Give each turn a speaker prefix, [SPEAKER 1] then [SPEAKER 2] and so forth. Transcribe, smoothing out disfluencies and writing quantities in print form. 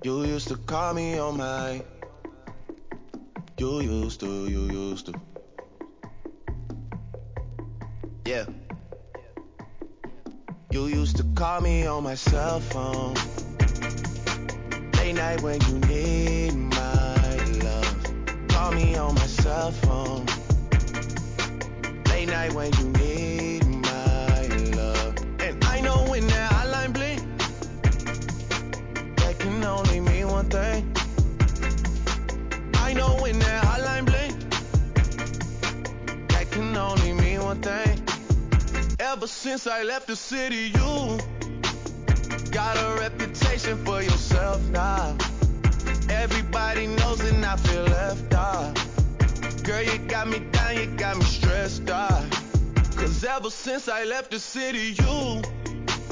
[SPEAKER 1] You used to call me on my. You used to. Yeah. You used to call me on my cell phone. Late night when you need my love. Call me on my cell phone. Late night when you need my love. And I know when that hotline blink, that can only mean one thing. I know when that hotline blink, that can only mean one thing. Ever since I left the city, you got a reputation for yourself now. Everybody knows and I feel left out. Girl, you got me down, you got me stressed out. Cause ever since I left the city, you